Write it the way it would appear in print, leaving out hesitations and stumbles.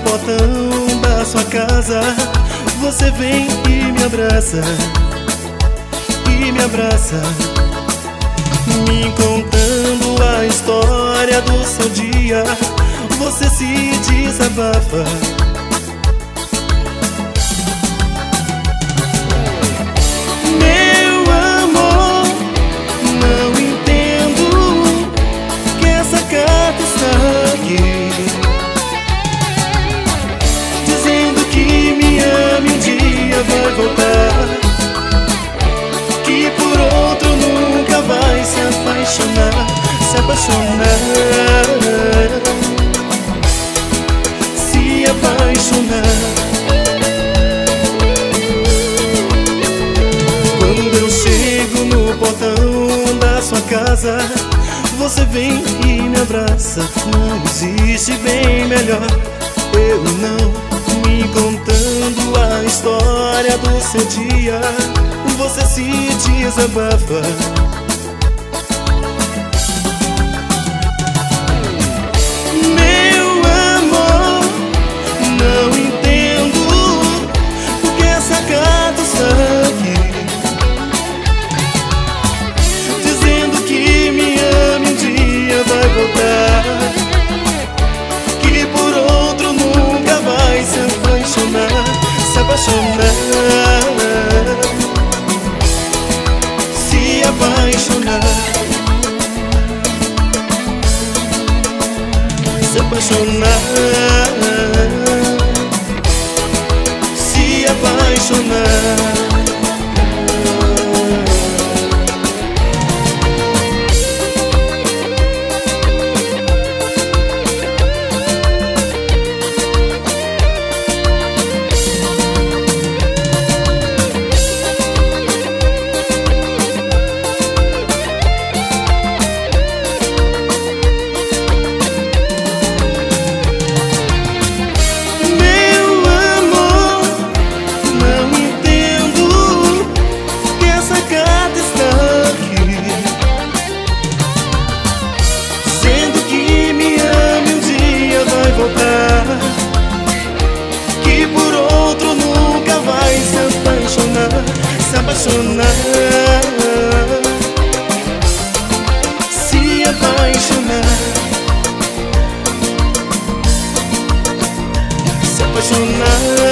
portão da sua casa, você vem e me abraça, me contando a história do seu dia. Você se desabafa. Meu amor, não entendo que essa carta está aqui, dizendo que me ama e um dia vai voltar, que por outro nunca vai se apaixonar, se apaixonar, se apaixonar. Quando eu chego no portão da sua casa, você vem e me abraça. Não existe bem melhor, eu não. Me contando a história do seu dia, você se desabafa. Meu amor, não entendo porque essa carta está aqui, dizendo que me ama e um dia vai voltar, que por outro nunca vai se apaixonar, se apaixonar, se apaixonar, se apaixonar, se apaixonar. Que por outro nunca vai se apaixonar, se apaixonar, se apaixonar, se apaixonar.